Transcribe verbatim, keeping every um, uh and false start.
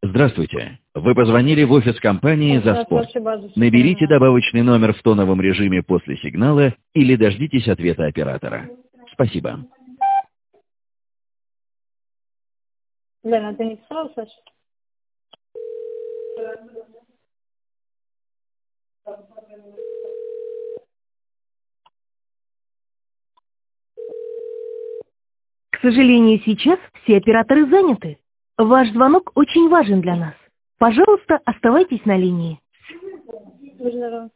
Здравствуйте. Вы позвонили в офис компании «За спорт». Наберите добавочный номер в тоновом режиме после сигнала или дождитесь ответа оператора. Спасибо. Лена, ты не писала, Саша? К сожалению, сейчас все операторы заняты. Ваш звонок очень важен для нас. Пожалуйста, оставайтесь на линии. Здорово.